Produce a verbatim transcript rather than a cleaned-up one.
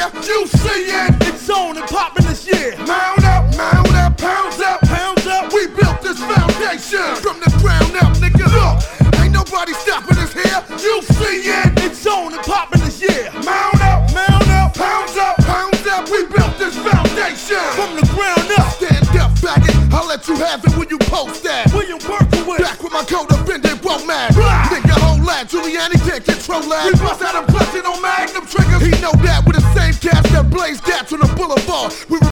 You see it. It's on and poppin' this year. Mount up, mount up, pounds up, Pounds up. we built this foundation from the ground up, nigga. Look, ain't nobody stopping us here. You see it. It's on and poppin' this year. Mount up, Mount up. pounds up, pounds up, we built this foundation From the ground up. Stand up, faggot. I'll let you have it when you post that. William Berkowitz. Back with my code of bended won't mad. Blah. Nigga, whole lad, Giuliani can't control that. We bust out him clutching on magnum triggers. He know that with the same cast that blazed that on the boulevard. We